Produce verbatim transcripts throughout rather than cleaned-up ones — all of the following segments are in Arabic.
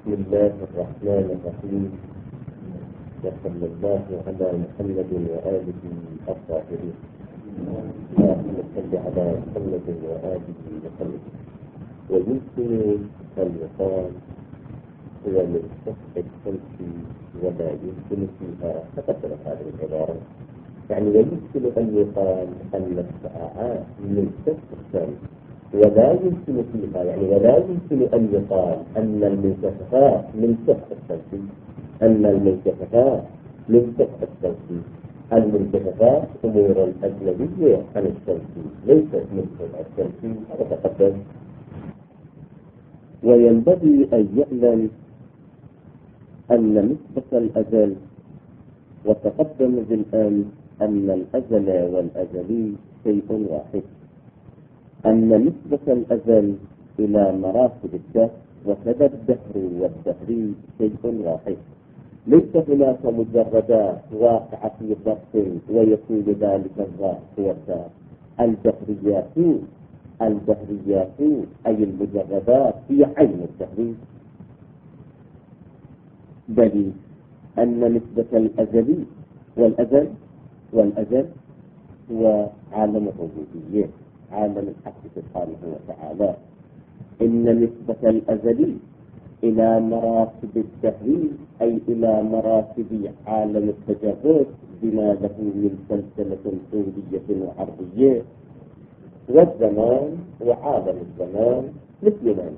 بسم الله الرحمن الرحيم، وصلى الله على محمد وآله الطاهرين. اللهم صل على محمد وآله وسلم. ويمكن أن يقال هو من صفح الشمس ولا يمكن فيها، تقدمت هذه العبارة. يعني ويمكن أن يقال أن الساعات من صفح الشمس ولا يمكن فيها، يعني ولا يمكن أن يقال أن المنكشفات من صفح الشمس، أن المنكشفات من صفح الشمس. المنكشفات أمور أجنبية عن الشمس، ليست من صفح الشمس، هذا تقدم. وينبغي أن يعلم أن نسبة الأجل، وتقدم بالآن أن الأجل والأجلي شيء واحد، أن نسبة الأجل إلى مراتب الدهر وكذا الدهر والدهري شيء واحد. ليس هناك مجردات واقعة في ظرف ويكون ذلك الظرف هو الدهر. الدهريات الدهريات أي المجردات هي عين الدهر. دليل أن نسبة الأزلي والأزل والأزل هو عالم الربوبية، عالم الحق سبحانه وتعالى. إن نسبة الأزلي إلى مراتب الدهر أي إلى مراتب عالم التجرد بما له من سلسلة طولية وعرضية، والزمان وعالم الزمان مثل من؟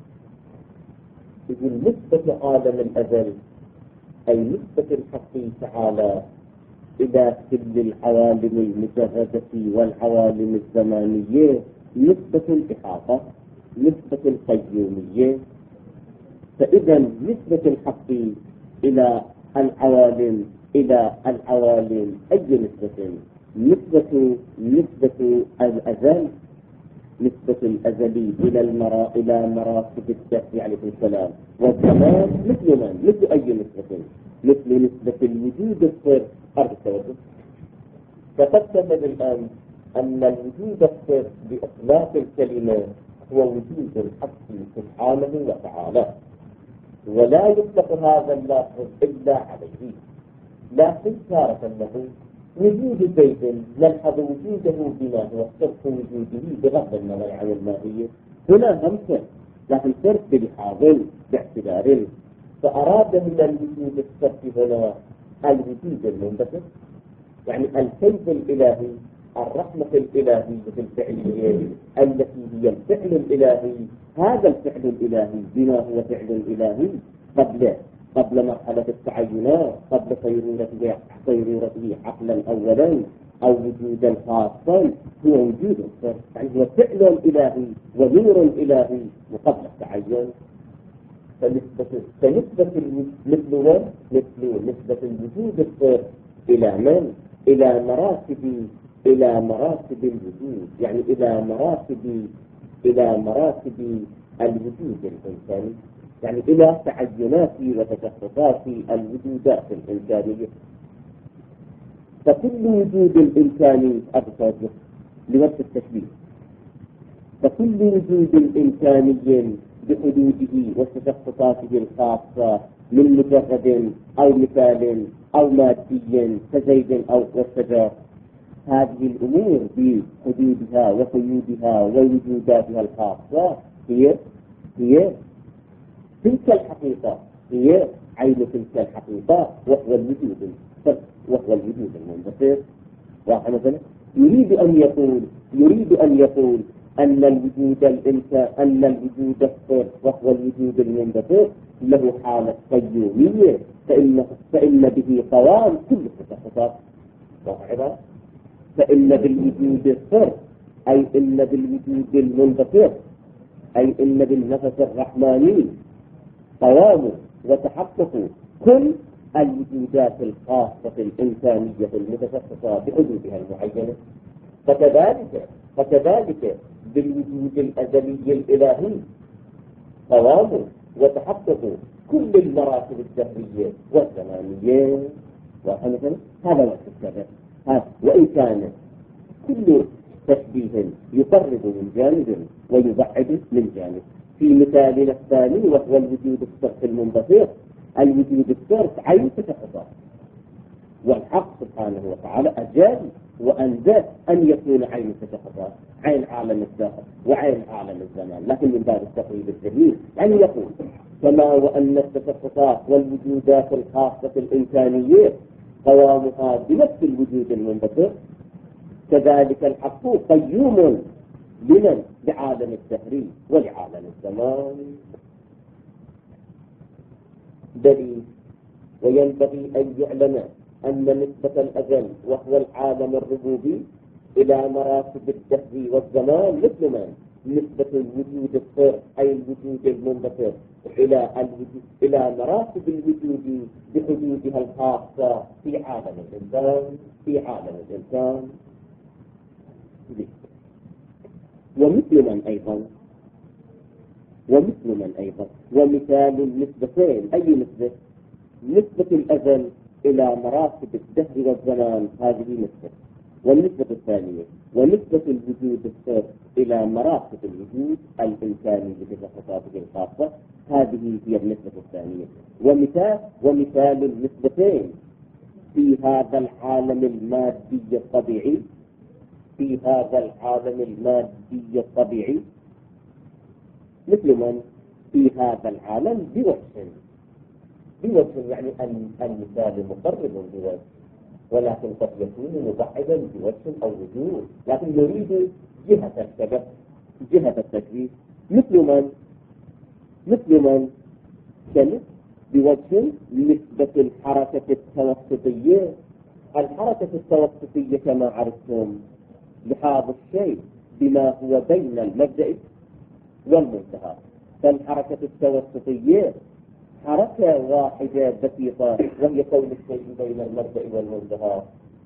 إذن نسبة عالم الأزل أي نسبة الحق تعالى إلى كل العوالم المجردة والعوالم الزمانية نسبة الإحاطة، نسبة القيومية. فإذا نسبة الحق إلى العوالم إلى العوالم أي نسبة؟ نسبة نسبة الأزل، نسبة الأزلي إلى المرا إلى مراتب الدهر عليه السلام، والزمان مثل من؟ مثل أي نسبة؟ مثل نسبة الوجود الصرف. أرض التوجه. تقدم الآن أن الوجود الصرف بإطلاق الكلمة هو وجود الحق سبحانه وتعالى، ولا يطلق هذا اللفظ إلا عليه. لكن تارة له وجود زيد نلحظ وجوده بما هو صرف وجوده بغض النظر عن الماهية. هنا همسة لكن صرف بلحاظ باعتبار، فأراد من الوجود الصرف هنا الوجود المنبثق، يعني الكيف الإلهي، الرحمة الإلهية الفعلية التي هي الفعل الإلهي. هذا الفعل الإلهي بما هو فعل الإلهي قبل قبل مرحلة التعينات، قبل صيرورته صيرورته عقلا أولا أو وجودا خاصا، هو وجود الصرف، يعني هو فعل إلهي ونور إلهي وقبل التعين. فنسبة فنسبة مثل مثل نسبة الوجود الصرف إلى من؟ إلى مراتب إلى مراتب الوجود، يعني إلى مراتب إلى مراتب الوجود الإنساني، يعني إلى تعينات وتشخصات الوجودات الإنسانية. فكل وجود الإنساني أبصر لوقت التشبيه، فكل وجود إنساني بحدوده وتشخصاته الخاصة من مجرد أو مثال أو مادي كزيد أو والشجر، هذه الأمور بحدودها وقيودها ووجوداتها الخاصة هي هي تلك الحقيقة، هي عين تلك الحقيقة، وهو الوجود وهو الوجود المنبثق. مثلا يريد أن يقول يريد أن يقول أن الوجود الإنسان أن الوجود الصرف وهو الوجود المنبثق له حالة قيومية، فإن فإن به قوام كل التشخصات. واضح؟ فإن بالوجود الصرف أي إن بالوجود المنبثق أي إن بالنفس الرحماني قوام وتحقق كل الوجودات الخاصة الإنسانية المتشخصة بحدودها المعينة. فكذلك فكذلك بالوجود الأزلي الإلهي قوام وتحقق كل المراتب الدهرية والزمانية. ومثلا هذا وقت السبب، وإن كان كل تشبيه يقرب من جانب ويبعد من جانب. في مثالنا الثاني وهو الوجود الصرف المنبثق. الوجود الصرف عين تشخصات، والحق سبحانه وتعالى أجل وأنزل أن يكون عين التشخصات، عين عالم الدهر وعين عالم الزمان، لكن من باب التقريب الجميل. يعني يقول كما وأن التشخصات والوجودات الخاصة الإنسانية قوامها بنفس الوجود المنبثق، كذلك الحق قيوم بمن؟ بعالم الدهر ولعالم الزمان. دليل: وينبغي أن يعلم أن نسبة الأزل وهو العالم الربوبي إلى مراتب الدهر والزمان مثل ما نسبة الوجود الصرف أي الوجود المنبثق إلى الوجود إلى مراتب الوجود بحدودها الخاصة في عالم الإنسان في عالم الإنسان ومثل من أيضا ومثل من أيضا ومثال النسبتين. أي نسبة؟ نسبة الأزل إلى مراتب الدهر والزمان، هذه نسبة. والنسبة الثانية ونسبة الوجود الصرف إلى مراتب الوجود الإنساني بتشخصاته الخاصة، هذه هي النسبة الثانية. ومثال ومثال النسبتين في هذا العالم المادي الطبيعي في هذا العالم المادي الطبيعي مثل من؟ في هذا العالم بوجه بوجه يعني المثال مقرب بوجه، ولكن قد يكون مبعدا بوجه أو وجود، لكن يريد جهة السبب جهة التشبيه. مثل من؟ مثل من؟ كلمة بوجه نسبة الحركة التوسطية. الحركة التوسطية كما عرفتم لحاظ الشيء بما هو بين المبدأ والمنتهى، فالحركة التوسطية حركة واحدة بسيطة وهي كون الشيء بين المبدأ والمنتهى.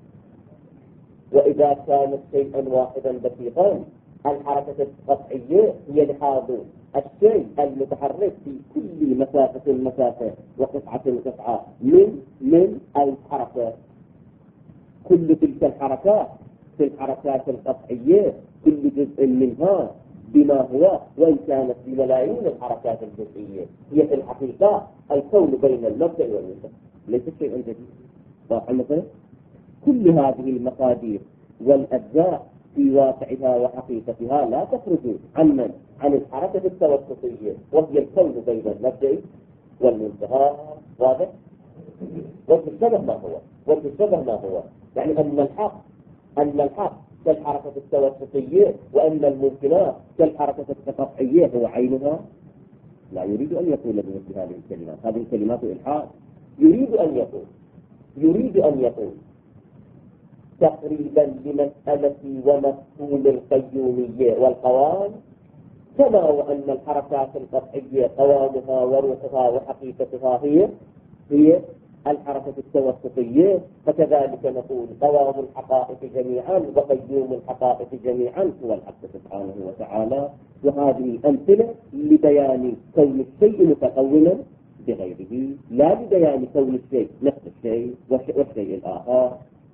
وإذا كان شيئا واحدا بسيطا الحركة القطعية هي لحاظ الشيء المتحرك في كل مسافة مسافة وقطعة قطعة من من الحركة. كل تلك الحركات في الحركات القطعية كل جزء منها بما هو وإن كانت بملايين الحركات الجزئية هي في الحقيقة الكون بين المبدأ والمنتهى، ليس شيء جديد. واضح مثلا؟ كل هذه المقادير والأجزاء في واقعها وحقيقتها لا تخرج عن من؟ عن الحركة التوسطية وهي الكون بين المبدأ والمنتهى. واضح؟ والشبه ما هو؟ والشبه ما هو؟ يعني أن الحق أن الحق كالحركة التوسطية وأن الممكنات كالحركة التقطعية هو عينها. لا يريد أن يقول بمثل هذه الكلمات، هذه الكلمات إلحاد. يريد أن يقول يريد أن يقول تقريبا لمسألة ومفهوم القيومية والقوام، كما وأن الحركات القطعية قوامها وروحها وحقيقتها هي هي الحركة التوسطية، فكذلك نقول قوام الحقائق جميعا وقيوم الحقائق جميعا هو الحق سبحانه وتعالى. وهذه الأمثلة لبيان كون الشيء متقوما بغيره، لا لبيان كون الشيء نفس الشيء والشيء الآخر.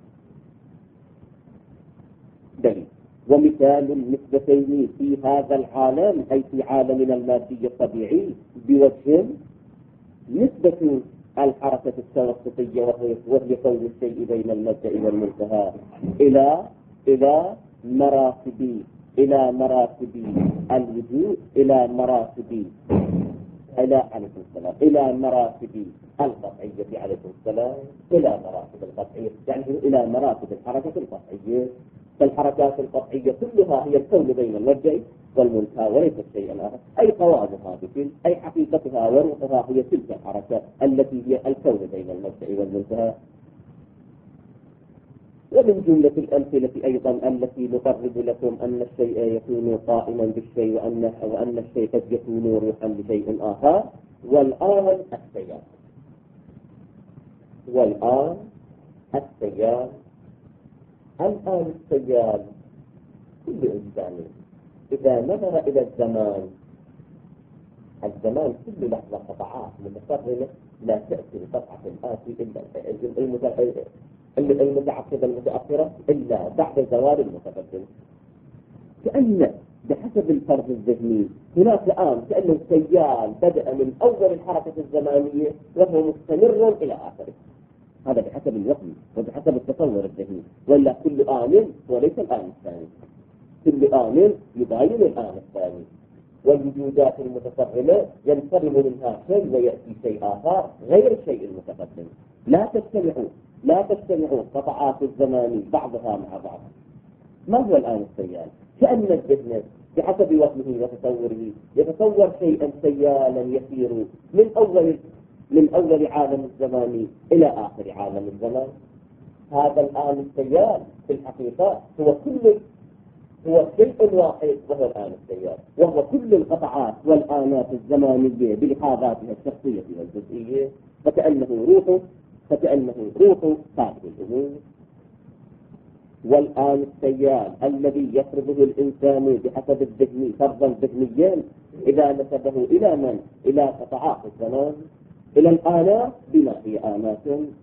دليل: ومثال النسبتين في هذا العالم أي في عالمنا المادي الطبيعي بوجه نسبة الحركة التوسطية وهي كون الشيء بين المبدأ والمنتهى إلى إلى مراتب إلى مراتب الوجود إلى مراتب إلى عليكم السلام إلى مراتب القطعية عليكم السلام إلى مراتب القطعية، يعني إلى مراتب الحركة القطعية. فالحركات القطعية كلها هي الكون بين المبدأ والمنتهى وليس شيئا آخر، أي قوامها بكل أي حقيقتها وروحها هي تلك الحركة التي هي الكون بين المبدأ والمنتهى. ومن جملة الأمثلة أيضا التي نقرب لكم أن الشيء يكون قائما بالشيء وأن وأن الشيء قد يكون روحا لشيء آخر. والآن السيار والآن السيار الآن السيار كل إنسان إذا نظر إلى الزمان الزمان كل لحظة قطعات متفرمة لا تأتي بقطعة الآتي إلا المتعقبة المتأخرة إلا بعد زوال المتقدم. كأن بحسب الفرض الذهني هناك الآن كأنه سيال بدأ من أول الحركة الزمانية وهو مستمر إلى آخره. هذا بحسب الوهم وبحسب التصور الذهني، ولا كل آن وليس الآن الثاني، كل آن يباين الآن الثاني، والوجودات المتفرمة ينفرم منها شيء ويأتي شيء آخر غير الشيء المتقدم. لا تجتمع لا تجتمع قطعات الزمان بعضها مع بعض. ما هو الآن السيال؟ كأن الذهن بحسب وهمه وتصوره يتصور شيئا سيالا يسير من أول من أول عالم الزمان إلى آخر عالم الزمان. هذا الآن السيال في الحقيقة هو كل هو شيء واحد، وهو الآن السيال، وهو كل القطعات والآنات الزمانية بلحاظاتها الشخصية والجزئية، فكأنه روح فكأنه روح هذه الأمور. والآن السيال الذي يفرضه الإنسان بحسب الذهن فرضا ذهنيا إذا نسبه إلى من؟ إلى قطعات الزمان، إلى الآنات بما هي آنات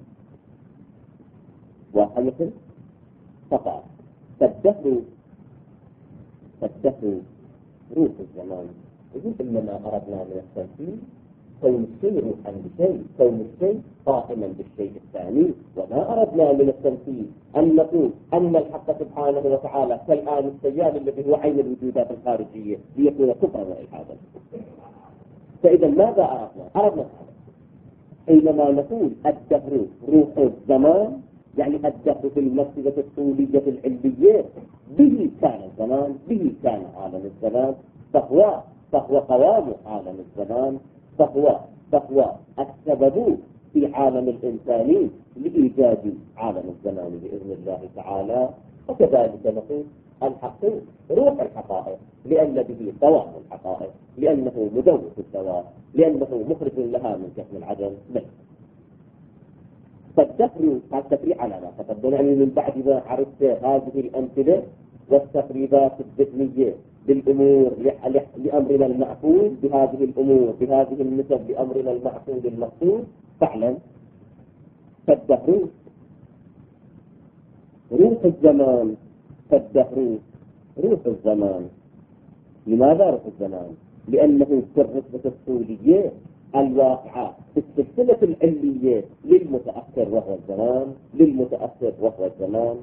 واحدة فقط. فالدهر فالدهر روح الزمان. إذن إنما أردنا من التنفيذ كون الشيء روحا بشيء، كون الشيء قائما بالشيء الثاني، وما أردنا من التنفيذ أن نقول أن الحق سبحانه وتعالى كالآن السيال الذي هو عين الوجودات الخارجية ليكون كفرا وإلحادا. فإذا ماذا أردنا؟ أردنا حينما نقول الدهر روح الزمان، يعني الدهر في المرتبة الطولية العلمية به كان الزمان، به كان عالم الزمان، فهو فهو قوام عالم الزمان، فهو فهو السبب في عالم الإنساني لإيجاد عالم الزمان بإذن الله تعالى. وكذلك نقول الحق روح الحقائق، لأن به دوام الحقائق، لأنه مدوث الدوام، لأنه مخرج لها من كتم العدم منه. فالدهر التفريع على ما تقدم، يعني من بعد ما عرفت هذه الأمثلة والتقريبات الذهنية بالأمور لأمرنا المعقول بهذه الأمور بهذه النسب لأمرنا المعقول المقصود، فعلا فالدهر روح الزمان. فالدهر روح الزمان. لماذا روح الزمان؟ لأنه في الرتبة الطولية الواقعة في السلسلة العلمية للمتأخر وهو الزمان، للمتأخر وهو الزمان.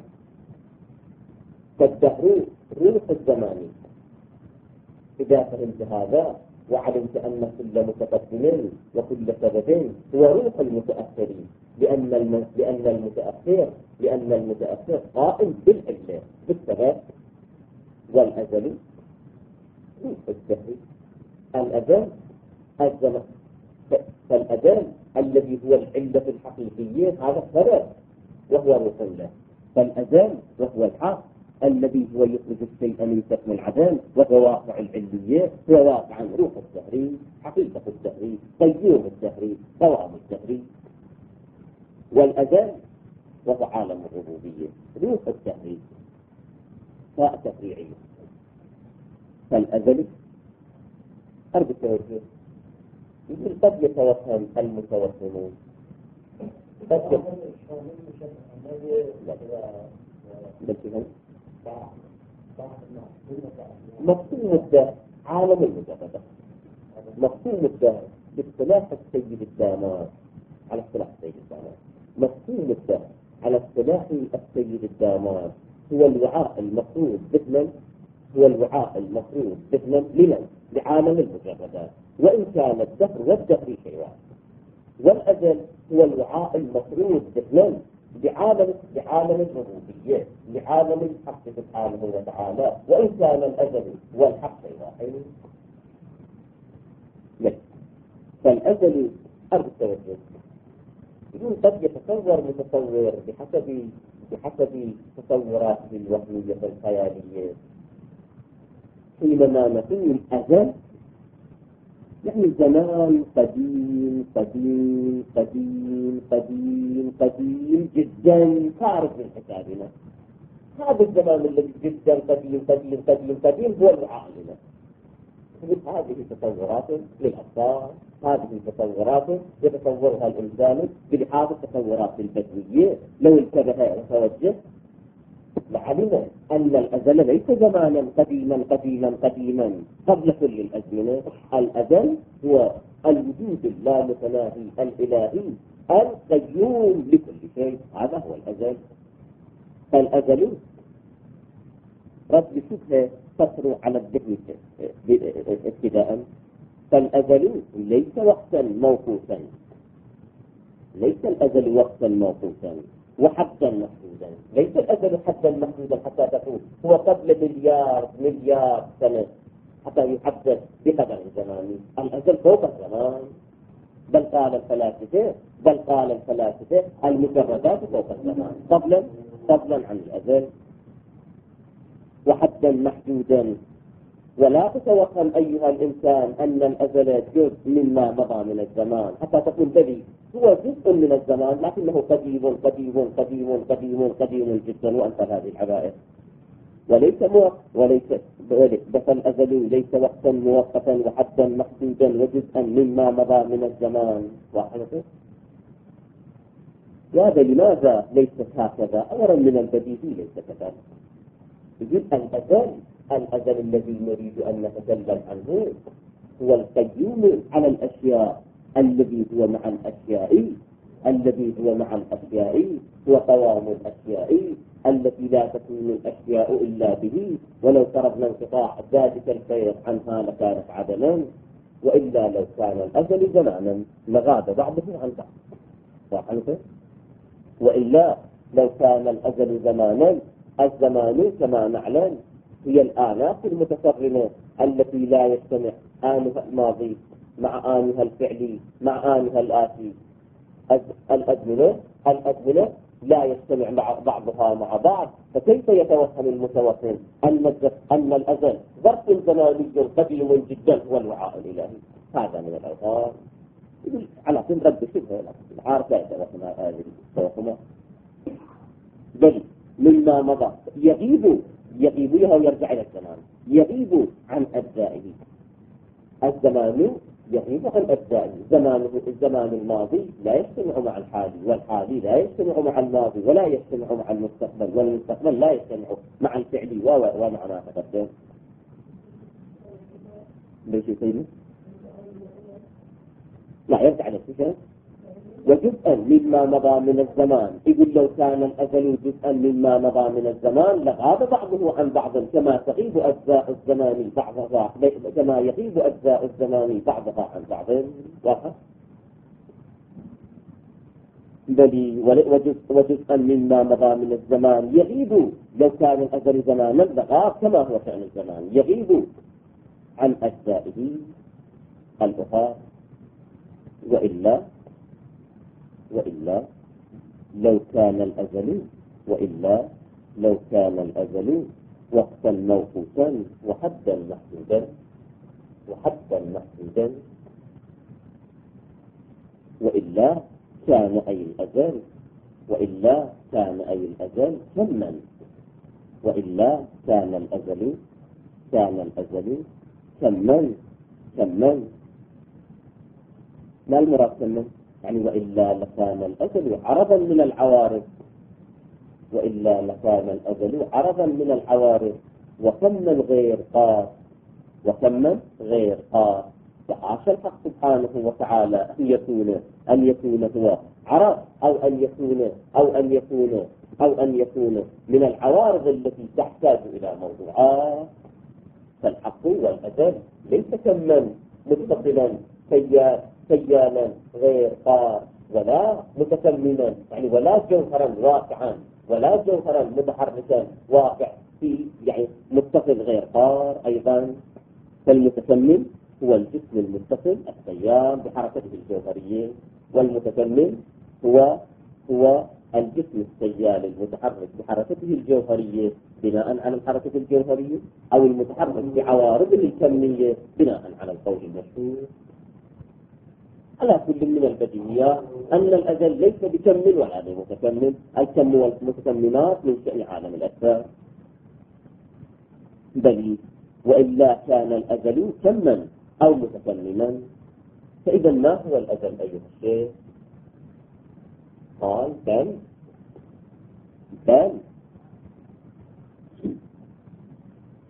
فالدهر روح الزمان. إذا فهمت هذا وعلمت أن كل متقدم وكل سبب هو روح المتأخرين، لأن الم... لأن المتأخر لأن المتأخر قائم بالعلة بالسبب والأزل. روح الدهر الأزل الزمن، فالأزل الذي هو العلة الحقيقية هذا السبب وهو روح الله. فالأزل وهو الحق الذي هو يخرج الشيء من كتم العدم وهو واقع العلية، هو واقع روح الدهر، حقيقة الدهر، قيوم الدهر، دوام الدهر. والأزل وهو عالم الربوبية، روح الدهر فاء تفريعية. فالأزل أرجو التوجه. يقول قد يتوهم المتوهمون، قد يتوهم مفهوم الدهر عالم المجرد. مفهوم الدهر باصطلاح السيد الدامار على اصطلاح السيد الدامار مفهوم الدهر على اصطلاح السيد الدامار هو الوعاء المفروض ذهنا هو الوعاء المفروض ذهنا لمن؟ لعالم المجردات، وإن كان الدهر والدهر شيء واحد. والأزل هو الوعاء المفروض ذهنا لعالم لعالم الربوبية، لعالم الحق سبحانه وتعالى، وإن كان الأزل والحق واحد. فالأزل أرض التوجه. يقول قد يتصور متصور بحسب بحسب تصوراته الوهمية الخيالية حينما نقول أزل يعني زمان قديم قديم قديم قديم قديم جدا خارج من حسابنا. هذا الزمان الذي جدا قديم قديم قديم قديم هو الوعاء لنا. هذه تصورات للأطفال، هذه تصورات يتصورها الإنسان بلحاظ التصورات البدوية. لو انتبه وتوجه لعلم أن الأزل ليس زمانا قديما قديما قديما قبل كل الأزمنة. الأزل هو الوجود اللامتناهي الإلهي القيوم لكل شيء، هذا هو الأزل. الأزل رد شبهة تطرو على الذهن ابتداء. فالأزل ليس وقتا موقوتا، ليس الأزل وقتا موقوتا وحدا محدودا، ليس الأزل حدا محدودا حتى تقول هو قبل مليار مليار سنة حتى يحدد بقدر زماني. الأزل فوق الزمان، بل قال الفلاسفة بل قال الفلاسفة المجردات فوق الزمان فضلا فضلا عن الأزل وحدا محدودا. ولا تتوهم أيها الإنسان أن الأزل جزء مما مضى من الزمان حتى تقول بلي هو جزء من الزمان لكنه قديم قديم قديم قديم قديم جدا وأنت هذه العبائر. وليس موقت وليس بس الأزل ليس وقتا موقتا وحدا محدودا وجزءا مما مضى من الزمان. واحد هذا لماذا ليست هكذا؟ أولا من البديهي ليس كذلك. يجب الأزل الأزل الذي نريد أن نتكلم عنه هو القيوم على الأشياء، الذي هو مع الأشياء الذي هو مع الأشياء هو قوام الأشياء التي لا تكون الأشياء إلا به. ولو فرضنا انقطاع ذلك الخير عنها لكانت عدما، وإلا لو كان الأزل زمانا لغاب بعضه عن بعض. وإلا لو كان الأزل زمانا، الزمان كما نعلم هي الآلات المتصرمة التي لا يجتمع آنها الماضي مع آنها الفعلي مع آنها الآتي. الأزمنة الأزمنة لا يجتمع مع بعضها مع بعض. فكيف يتوهم المتوهم أن أن الأزل ظرف زماني قديم جدا هو الوعاء الإلهي؟ هذا من الأوهام. على طول رد شبهه العارف لا يتوهم هذه التوهمات. بل مما مضى يغيب يغيب ويرجع إلى الزمان، يغيب عن أجزائه. الزمان يغيب عن أجزائه. زمانه الزمان الماضي لا يجتمع مع الحالي، والحالي لا يجتمع مع الماضي ولا يجتمع مع المستقبل، والمستقبل لا يجتمع مع الفعلي ومع ما تقدم. ليش يصير؟ لا يرجع إلى الفكرة. وجزءا مما مضى من الزمان. يقول لو كان الأزل جزءا مما مضى من الزمان لغاب بعضه عن بعض كما تغيب أجزاء الزمان بعضها كما يغيب أجزاء الزمان بعضها عن بعض. واضح؟ بل وجزءا مما مضى من الزمان يغيب. لو كان الأزل زمانا لغاب كما هو شأن الزمان، يغيب عن أجزائه الأخرى. وإلا وإلا لو كان الأزل وإلا لو كان الأزل وقتا موقوتا وحدا محدودا وحدا محدودا وإلا كان أي الأزل وإلا كان أي الأزل كما وإلا كان الأزل كان الأزل كما كما ما المراد كما؟ يعني وإلا لكان الأزل عرضا من العوارض وإلا لكان الأزل عرضا من العوارض وكما غير قاس وكما غير قاس. فعاش الحق سبحانه وتعالى أن يكون أن يكون هو عرض أو أن يكون أو أن يكون أو أن يكون من العوارض التي تحتاج إلى موضوعات. فالحق والأزل ليس كما متصلا كيا سيالا غير قار ولا متكملا، يعني ولا جوهرا واقعا ولا جوهرا متحركا واقع في يعني متصل غير قار أيضا. فالمتكمل هو الجسم المتصل السيال بحركته الجوهرية، والمتكمل هو هو الجسم السيال المتحرك بحركته الجوهرية بناء على الحركة الجوهرية أو المتحرك بعوارضه الكمية بناء على القول المشهور. على كل من البديهيات أن الأزل ليس بكمل ولا بمتكمل. الكم والمتكملات من شأن عالم الأجسام. بل وإلا كان الأزل كما أو متكملا. فإذا ما هو الأزل أيها الشيخ؟ قال بل بل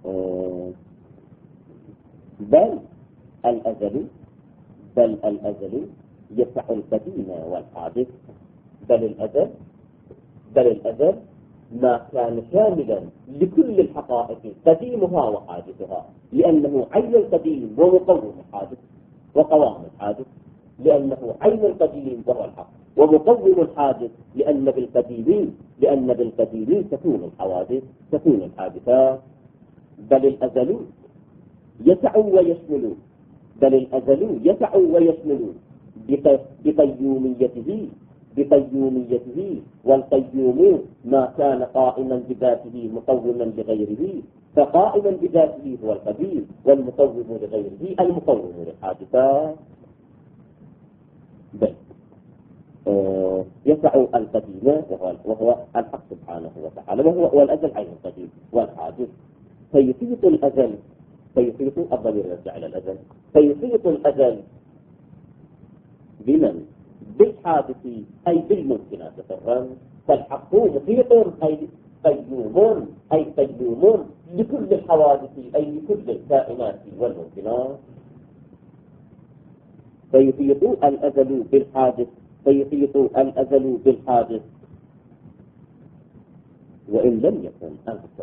بل الأزل بل الأزل يسع القديم والحادث بل الأزل بل الأزل ما كان شاملا لكل الحقائق قديمها وحادثها، لأنه عين القديم ومقوم الحادث وقوام الحادث، لأنه عين القديم وهو الحق ومقوم الحادث، لأن بالقديم لأن بالقديم تكون الحوادث تكون الحادثات. بل الأزل يسع ويشمل بل الأزل يسع ويشمل بقيوميته بقيوميته والقيوم ما كان قائما بذاته مقوما لغيره، فقائما بذاته هو القديم والمقوم لغيره المقوم للحادثات. بل آه يسع القديم وهو, وهو الحق سبحانه وتعالى، وهو والأزل عين القديم والحادث، فيحيط الأزل فيحيط الضمير يرجع إلى الأزل فيحيط الأزل بمن؟ بالحادث أي بالممكنات سرا، فالحق محيط أي قيوم أي قيوم لكل الحوادث أي لكل الكائنات والممكنات. فيحيط الأزل بالحادث فيحيط الأزل بالحادث وإن لم يكن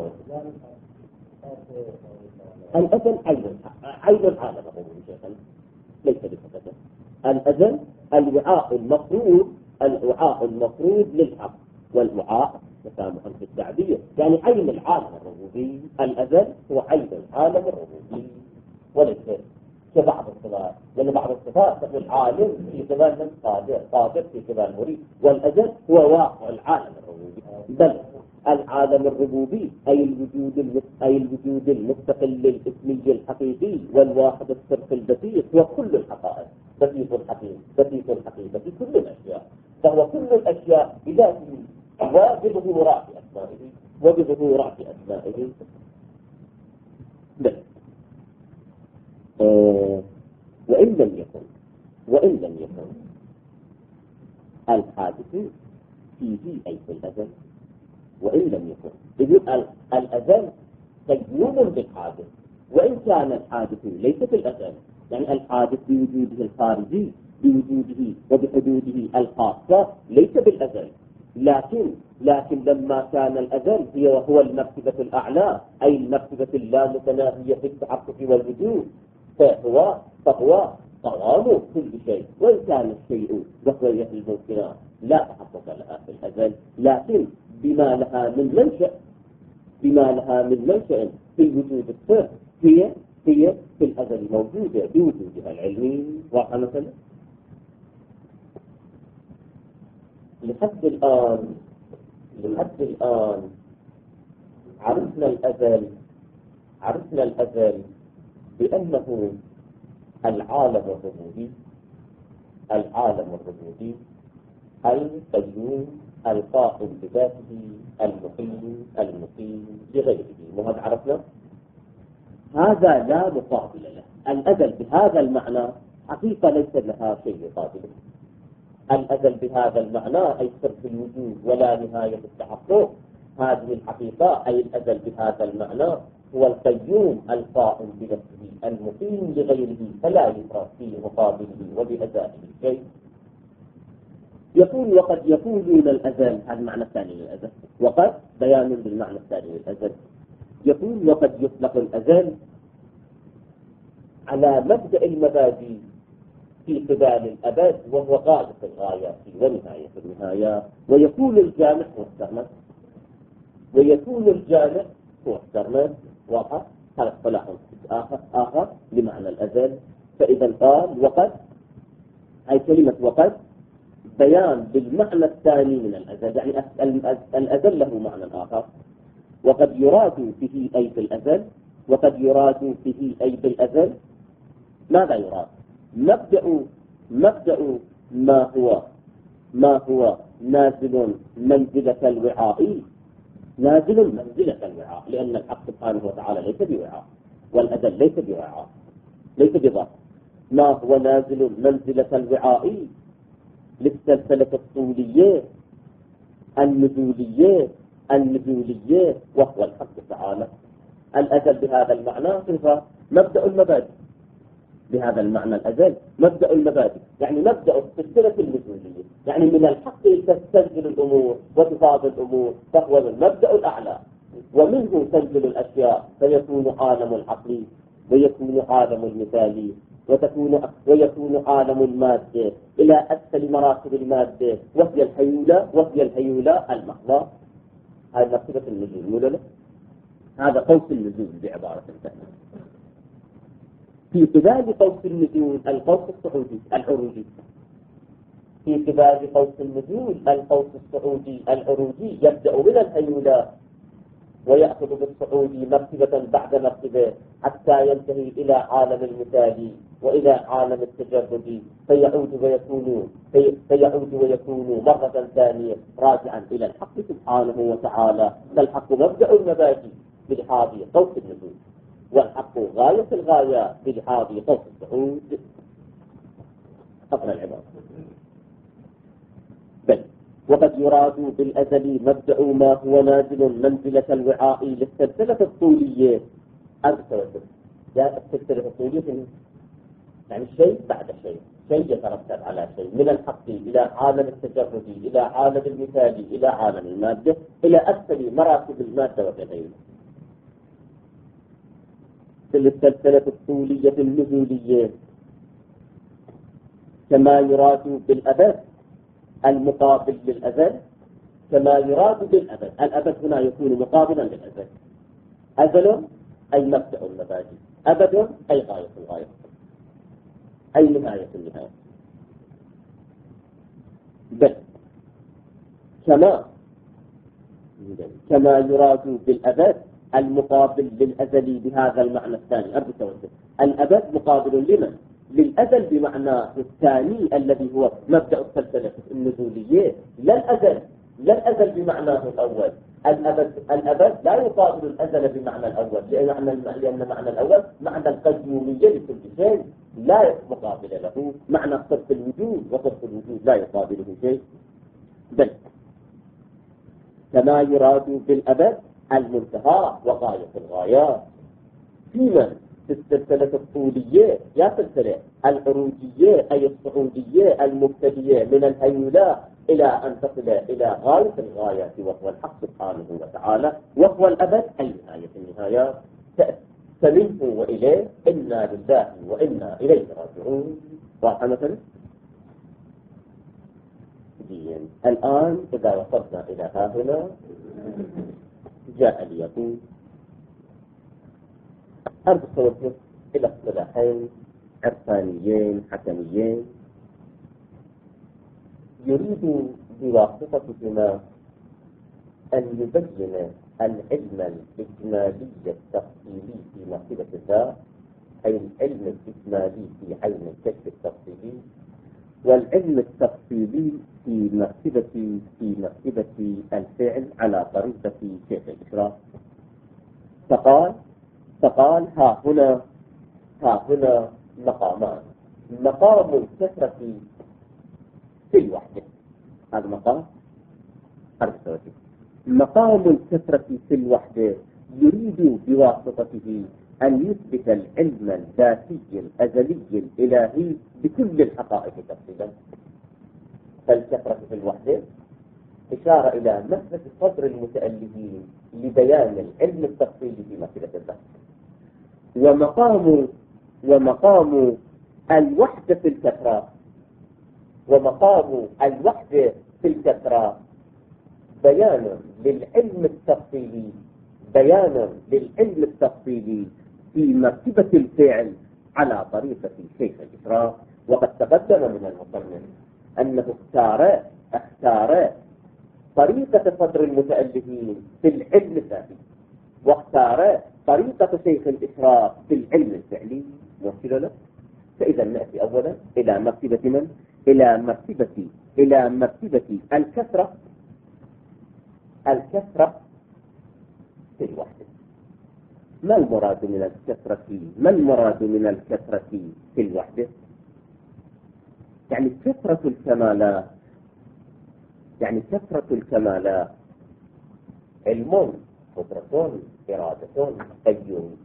الأزل عين عين العالم ليس بفقده. الأزل الوعاء المفروض الوعاء المفروض للحق، والوعاء تسامحا في التعبير يعني عين العالم الربوبي. الأزل هو عين العالم الربوبي وليس كبعض الصفات، لأن بعض الصفات تقول عالم في زمان من قادر قادر في زمان مريد، والأزل هو واقع العالم الربوبي. بل العالم الربوبي أي الوجود أي الوجود المستقل الاسمي الحقيقي والواحد الصرف البسيط هو كل الحقائق، بسيط الحقيقة بسيط الحقيقة في كل الأشياء، فهو كل الأشياء بذاته وبظهورات أسمائه وبظهورات أسمائه. بل آه وإن لم يكن وإن لم يكن الحادث فيه أي في الأزل، وإن لم يكن إذن الأزل تجنون بالحادث، وإن كان الحادث ليس في الأزل، يعني الحادث بوجوده الخارجي بوجوده وبحدوده الخاصة ليس بالأزل، لكن لكن لما كان الأزل هي وهو المرتبة الأعلى أي المرتبة اللامتناهية في التحقق والوجود، فهو فهو قوام كل شيء. وإن كان الشيء بقية الممكنات لا تحقق لها في الأزل، لكن بما لها من منشأ بما لها من منشأ في الوجود الصرف هي هي في الأزل موجودة بوجودها العلمي. واضح مثلا لحد الآن لحد الآن عرفنا الأزل عرفنا الأزل بأنه العالم الربوبي العالم الربوبي القيوم القائم بذاته المقيم المقيم لغيره. وهذا عرفنا هذا لا مقابل له. الأزل بهذا المعنى حقيقة ليس لها شيء يقابله. الأزل بهذا المعنى أي صرف الوجود ولا نهاية التحقق، هذه الحقيقة أي الأزل بهذا المعنى هو القيوم القائم بنفسه المقيم لغيره، فلا يفرق في مقابله وبأزائه شيء. يقول وقد يقولون الأزل، هذا المعنى الثاني للأزل، وقد بيان بالمعنى الثاني للأزل. يقول وقد يطلق الأزل على مبدأ المبادئ في قبال الأبد وهو غاية الغايات ونهاية النهايات، ويكون الجامع هو السرمد ويكون الجامع هو السرمد. واضح؟ هذا اصطلاح آخر آخر لمعنى الأزل. فإذا قال وقد أي كلمة وقد بيان بالمعنى الثاني من الأزل، يعني الأزل له معنى آخر، وقد يراد به أي بالأزل وقد يراد به أي بالأزل. ماذا يراد؟ مبدأ مبدأ ما هو ما هو نازل منزلة الوعاء نازل منزلة الوعاء، لأن الحق سبحانه وتعالى ليس بوعاء والأزل ليس بوعاء ليس بضغط. ما هو نازل منزلة الوعاء للسلسلة الطولية النزولية النزولية وهو الحق تعالى الأزل بهذا المعنى صفة مبدأ المبادئ، بهذا المعنى الأزل مبدأ المبادئ، يعني مبدأ السلسلة النزولية، يعني من الحق تستنزل الأمور وتفاضل الأمور، فهو المبدأ الأعلى، ومنه تنزل الأشياء فيكون عالم العقل ويكون عالم المثالي وتكون ويكون عالم المادة إلى أسفل مراتب المادة، وهي الهيولة وهي الهيولة المحضة. هذه مرتبة النزول، ولا لا؟ هذا قوس النزول بعبارة ثانية. في قبال قوس النزول القوس الصعودي العروجي، في قبال قوس النزول القوس الصعودي العروجي يبدأ من الهيولة ويأخذ بالصعود مرتبة بعد مرتبة حتى ينتهي إلى عالم المثالي وإلى عالم التجرد، فيعود ويكون في فيعود ويكون مرة ثانية راجعا إلى الحق سبحانه وتعالى. فالحق مبدأ المبادئ بلحاظ قوس النزول، والحق غاية الغاية بلحاظ قوس الصعود. أقرأ العبارة. بل وقد يراد بالأزل مبدأ ما هو نازل منزلة الوعاء للسلسلة الطولية. أرسلت يا السلسلة الطولية يعني شيء بعد شيء، شيء يترتب على شيء، من الحق إلى عالم التجرد إلى عالم المثالي إلى عالم المادة إلى أسفل مراتب المادة وغيرها. السلسلة الطولية النزولية كما يراد بالأبد المقابل للأزل، كما يراد بالأبد. الأبد هنا يكون مقابلا للأزل. أزل أي مبدأ المبادئ، أبد أي غاية الغاية، أي نهاية النهاية. بل كما كما يراد بالأبد المقابل للأزل بهذا المعنى الثاني. أرجو توجه. الأبد مقابل لمن؟ للأزل بمعنى الثاني الذي هو مبدأ السلسلة النزولية، لا الأزل، لا الأزل بمعناه الأول. الأبد الأبد لا يقابل الأزل بمعنى الأول، لأن لأن معنى الأول معنى القيومية لكل شيء لا مقابل له، معنى صرف الوجود وصرف الوجود لا يقابله شيء. بل كما يراد بالأبد المنتهى وغاية الغايات، فيما في السلسلة الطولية يا سلسلة العروجية أي الصعودية المبتدية من الهيولة إلى أن تصل إلى غاية الغايات وهو الحق سبحانه وتعالى، وهو الأبد أي نهاية النهايات. فمنه وإليه إنا لله وإنا إليه راجعون. واضح مثلا؟ الآن إذا وصلنا إلى هنا جاء ليقول أرجو التوجه إلى اصطلاحين عرفانيين حكميين يريد بواسطتهما أن يبين العلم الإجمالي التفصيلي في مرتبة الذات، أي العلم الإجمالي في عين الكشف التفصيلي، والعلم التفصيلي في مرتبة في مرتبة الفعل على طريقة شيخ الإشراف. فقال فقال ها هنا ها هنا مقامان: مقام الكثرة في الوحدة، هذا مقام أرسلت. مقام الكثرة في الوحدة يريد بواسطته أن يثبت العلم الذاتي الأزلي الإلهي بكل الحقائق تفصيلا. فالكثرة في الوحدة إشارة إلى مسلك صدر المتألفين لبيان العلم التفصيلي في مسألة الذات. ومقام ومقام الوحدة في الكثرة ومقام الوحدة في الكثرة بيان للعلم التفصيلي بيان للعلم التفصيلي في مرتبة الفعل على طريقة شيخ الإشراف. وقد تقدم من المصنف أنه اختار اختار طريقة صدر المتألفين في العلم الذاتي، واختار طريقة شيخ الإشراف في العلم الفعلي. موصل له. فإذا نأتي أولا إلى مرتبة من؟ إلى مرتبة إلى مرتبة الكثرة الكثرة في الوحدة. ما المراد من الكثرة؟ ما المراد من الكثرة في الوحدة؟ يعني كثرة الكمالات، يعني كثرة الكمالات علم قدرة، إرادة، قيوم.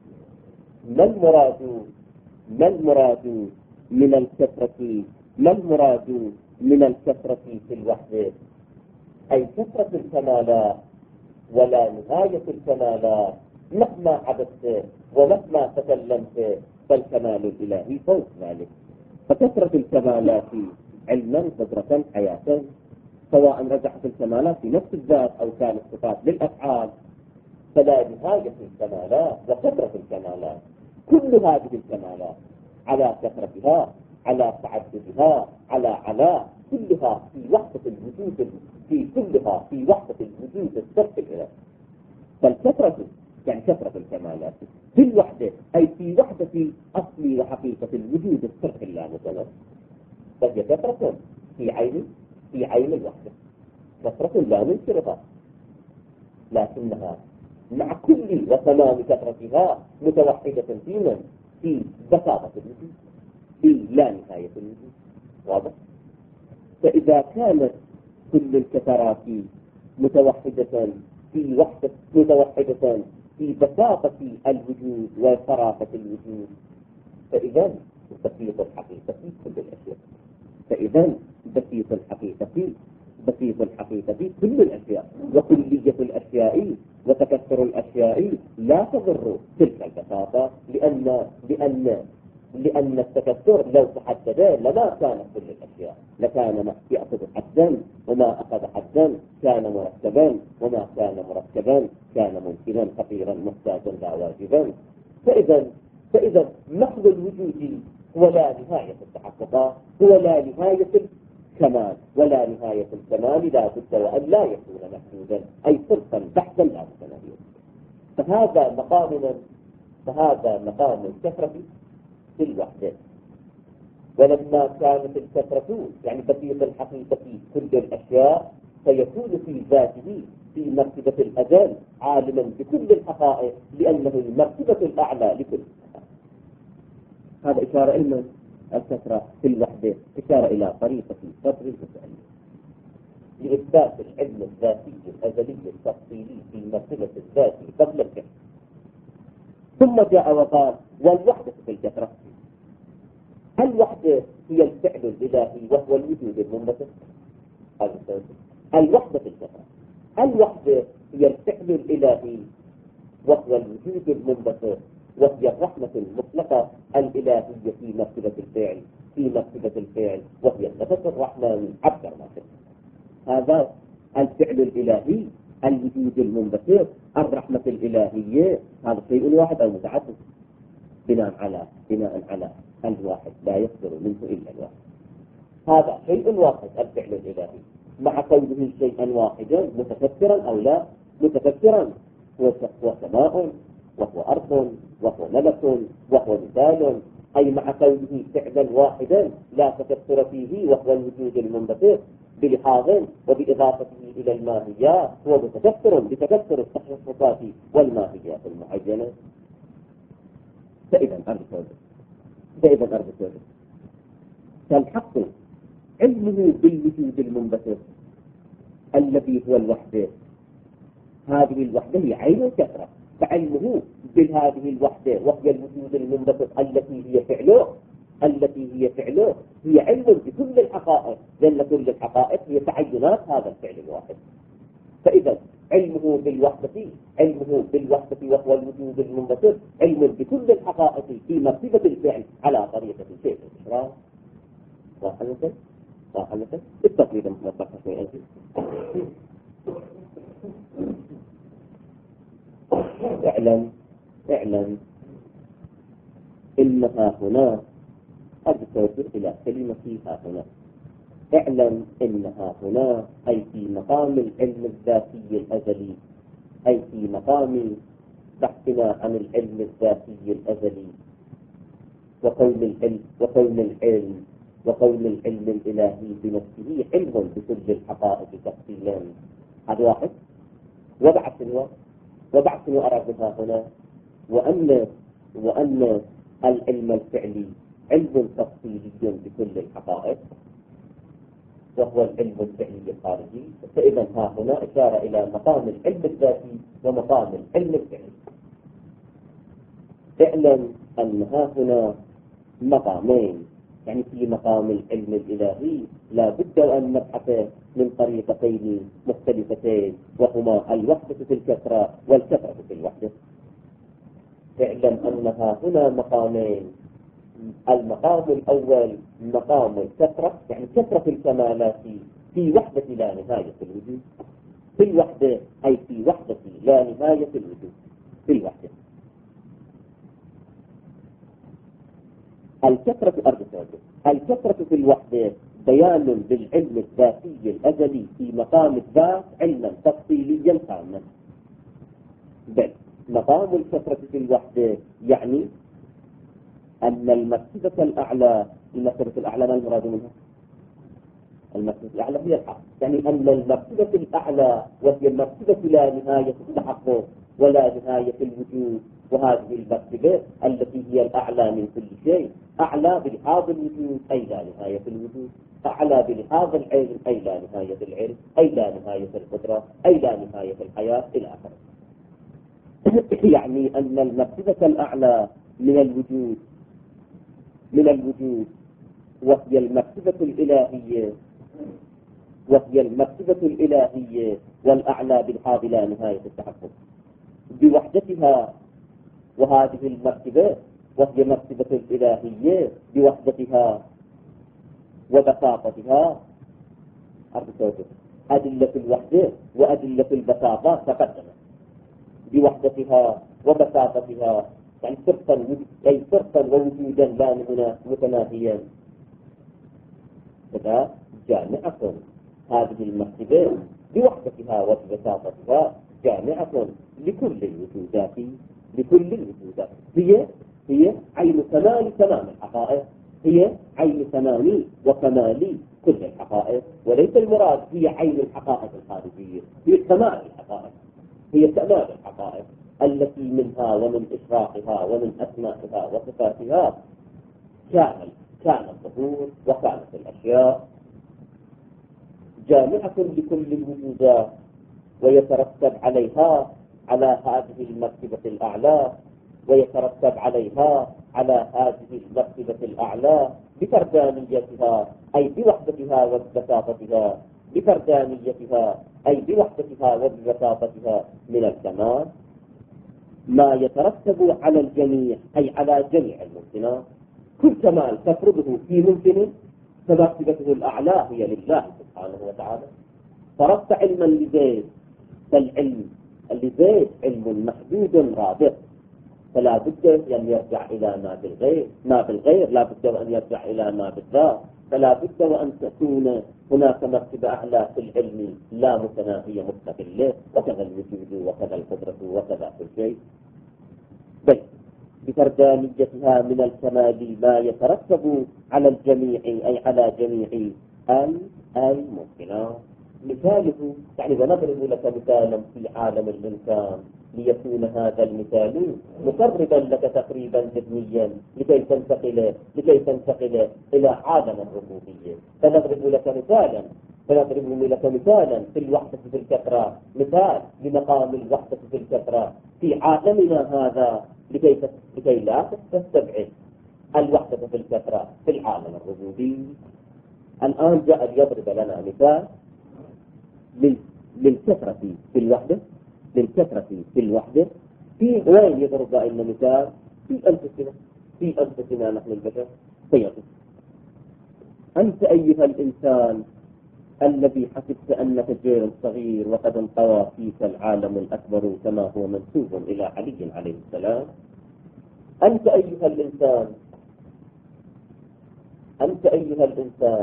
ما المراد ما المراد من الكثرة ما المراد من الكثرة في الوحدة؟ أي كثرة الكمالات ولا نهاية الكمالات. مهما عبدت ومهما تكلمت فالكمال الإلهي فوق ذلك. فكثرة الكمالات علما، قدرة، حياة، سواء رجحت الكمالات في نفس الذات أو كانت صفات للأفعال، فلا نهاية الكمالات وكثرة الكمالات. كل هذه الكمالات على كثرتها، على تعددها، على على كلها في وحدة الوجود، في كلها في وحدة الوجود الصرف الإلهي. فالكثرة يعني كثرة الكمالات في الوحدة، أي في وحدة أصل وحقيقة الوجود الصرف اللامتناهي. فهي كثرة في عين في عين الوحدة، كثرة لا ننكرها، لكنها مع كل وتمام كثرتها متوحدة في من؟ في بساطة الوجود، في لا نهاية الوجود. واضح؟ فإذا كانت كل الكثرات متوحدة في وحدة متوحدة في بساطة الوجود وصرافة الوجود، فإذا بسيط الحقيقة في كل الأشياء. فإذا بسيط الحقيقة بسيط الحقيقة في كل الأشياء، وكلية الأشياء وتكثر الأشياء لا تضر تلك البساطة، لأن لأن لأن التكثر لو تحدد لما كانت كل الأشياء، لكان ما يأخذ حدا وما أخذ حدا كان مركبا، وما كان مركبا كان ممكنا فقيرا محتاجا لا واجبا. فإذا فإذا محض الوجود هو لا نهاية التحقق، هو لا نهاية الكمال، ولا نهاية الكمال لا بد وأن لا يكون محدودا، أي صرفا بحثا لا متناهيا. فهذا مقامنا فهذا مقام الكثرة في الوحدة. ولما كانت الكثرة يعني بسيط الحقيقة في كل الأشياء، فيكون في ذاته في مرتبة الأزل عالما بكل الحقائق، لأنه المرتبة الأعلى لكل الحقائق. هذا إشارة إلى الكثرة في الوحدة، إشارة إلى طريقة صدر المتألف لإثبات العلم الذاتي الأزلي التفصيلي في مرتبة الذات قبل الكثرة. ثم جاء وقال والوحدة في الكثرة. الوحدة هي الفعل الإلهي وهو الوجود المنبثق. الوحدة في الكثرة، الوحدة هي الفعل الإلهي وهو الوجود المنبثق، وهي الرحمة المطلقة الإلهية في مرتبة الفعل في مرتبة الفعل وهي النفس الرحمن عبر ما فيه. هذا الفعل الإلهي، الوجود المنبثق، الرحمة الإلهية، هذا شيء واحد أو متعدد بناء على بناء على الواحد لا يصدر منه إلا الواحد. هذا شيء واحد الفعل الإلهي، مع كونه شيئا واحدا متفكرا أو لا متفكرا، هو سماء وهو أرض وهو ملك وهو مثال، أي مع كونه فعلا واحدا لا تفكر فيه وهو الوجود المنبثق بلحاظ وبإضافته إلى الماهيات، هو متفكر بتفكر التخصصات والماهيات المعينة. فإذا أرض سوداء فإذا أرض سوداء فالحق علمه بالوجود المنبثق الذي هو الوحدة. هذه الوحدة هي عين الكثرة، فعلمه بهذه الوحدة وهي الوجود المنبثق التي هي فعله التي هي فعله هي علم بكل الحقائق، لأن كل الحقائق هي تعينات هذا الفعل الواحد. فإذا علمه بالوحدة علمه بالوحدة وهو الوجود المنبثق علم بكل الحقائق في مرتبة الفعل على طريقة الشيء الإشراف. واحدة واحدة التقليد المطلق شيئا. اعلم اعلم إنها هنا أرجو إلى كلمتها هنا. اعلم إنها هنا أي في مقام العلم الذاتي الأزلي، أي في مقام بحثنا عن العلم الذاتي الأزلي، وكون العلم وكون العلم وكون العلم الإلهي بنفسه علم بكل الحقائق تفصيلا. هذا واحد. وبعد شنو وبعد شنو أردها هنا؟ وأن وأن العلم الفعلي علم تفصيلي بكل الحقائق. وهو العلم الفعلي الخارجي. فإذا ها هنا إشارة إلى مقام العلم الذاتي ومقام العلم الفعلي. اعلم أن ها هنا مقامين، يعني في مقام العلم الإلهي لا بد أن نبحث من طريقتين مختلفتين، وهما الوحدة في الكثرة والكثرة في الوحدة. اعلم أنها هنا مقامين. المقام الأول مقام الكثرة، يعني كثرة الكمالات في وحدة لا نهاية الوجود، في الوحدة أي في وحدة لا نهاية الوجود، في الوحدة. الكثرة في أرض الوجود، الكثرة في الوحدة بيان بالعلم الذاتي الأزلي في مقام الذات علما تفصيليا تاما. بل مقام الكثرة في الوحدة يعني أن المرتبة الأعلى، المرتبة الأعلى ما المراد منها؟ المرتبة الأعلى هي الحق، يعني أن المرتبة الأعلى وهي المرتبة لا نهاية التحقق ولا نهاية الوجود، وهذه المرتبة التي هي الأعلى من كل شيء، أعلى بلحاظ الوجود أي لا نهاية الوجود، أعلى بلحاظ العلم أي لا نهاية العلم، أي لا نهاية القدرة، أي لا نهاية الحياة إلى آخره. يعني أن المرتبة الأعلى من الوجود من الوجود وهي المرتبة الإلهية، وهي المرتبة الإلهية والأعلى بالحاض لا نهاية التحقق بوحدتها. وهذه المرتبة وهي مرتبة الإلهية بوحدتها وبساطتها. أدلة الوحدة وأدلة البساطة تقدمت بوحدتها وبساطتها، يعني صرفا أي صرفا ووجودا لا متناهيا. فذا جامعة هذه المرتبة بوحدتها وبساطتها جامعة لكل الوجودات، لكل الوجودات. هي هي عين كمال تمام الحقائق، هي عين تمام وكمال كل الحقائق، وليس المراد هي عين الحقائق الخارجية، هي كمال الحقائق، هي كمال الحقائق التي منها ومن إشراقها ومن أسمائها وصفاتها كامل كان الظهور وكانت الأشياء. جامعة لكل الوجودات، ويترتب عليها على هذه المرتبة الأعلى ويترتب عليها على هذه المرتبة الأعلى بفردانيتها أي بوحدتها وببساطتها، بفردانيتها أي بوحدتها وببساطتها من الكمال ما يترتب على الجميع أي على جميع الممكنات. كل كمال تفرضه في ممكن فمرتبته الأعلى هي لله سبحانه وتعالى. فرضت علما لزيد، فالعلم لزيد علم محدود رابط، فلا بد أن يرجع إلى ما بالغير، ما بالغير لا بد أن يرجع إلى ما بالذات، فلا بد وأن تكون هناك مرتبة أعلى في العلم لا متناهية مستقلة، وكذا الوجود وكذا القدرة وكذا كل شيء، بل بفردانيتها من الكمال ما يترتب على الجميع أي على جميع الممكنات. مثاله يعني ونضرب لك مثالا في عالم الإنسان ليكون هذا المثال مقربا لك تقريبا ذهنيا لكي تنتقل لكي تنتقل إلى عالم الربوبية. فنضرب لك مثالا فنضرب لك مثالا في الوحدة في الكثرة، مثال لمقام الوحدة في الكثرة في عالمنا هذا لكي لكي لا تستبعد الوحدة في الكثرة في العالم الربوبي. الآن جاء ليضرب لنا مثال للكثرة في الوحدة، للكثرة في الوحدة في وين يضرب لنا مثال؟ في أنفسنا، في أنفسنا نحن البشر. فيضرب أنت أيها الإنسان الذي حسبت أنك جيل صغير وقد انطوى فيك العالم الأكبر كما هو منسوب إلى علي عليه السلام. أنت أيها الإنسان أنت أيها الإنسان